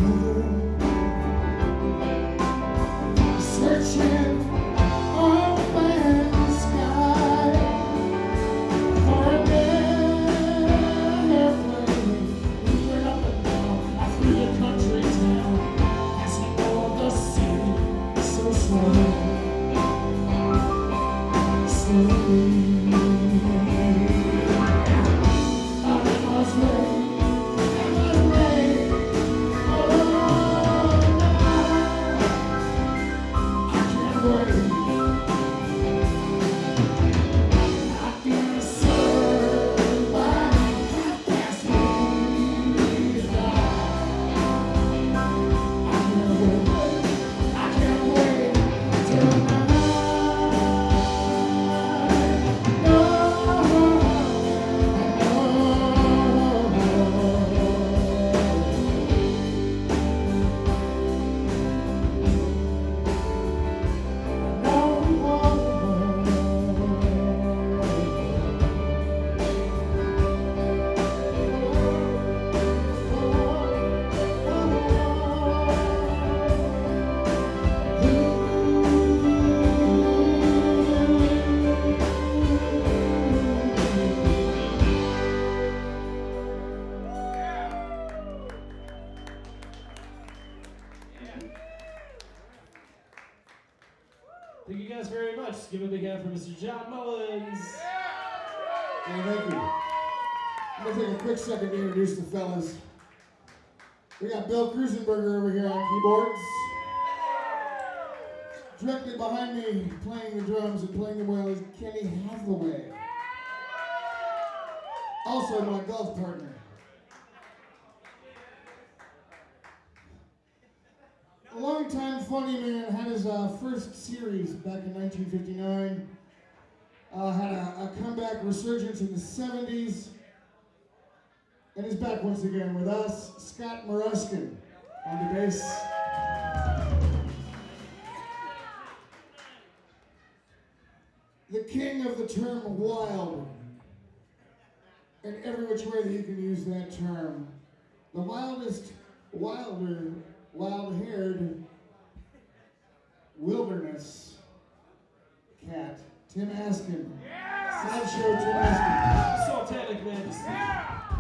Thank you guys very much. Give a big hand for Mr. John Mullins. Hey, thank you. I'm going to take a quick second to introduce the fellas. We got Bill Krusenberger over here on keyboards. Directly behind me, playing the drums and playing the well, is Kenny Hathaway. Also my golf partner. A long-time funny man, had his first series back in 1959. Had a comeback resurgence in the 70s. And is back once again with us, Scott Moruskin on the bass. The king of the term wild, and every which way that you can use that term. The wildest, wilder, wild-haired wilderness cat, Tim Askin. Sideshow Tim Askin. Sultanic Majesty.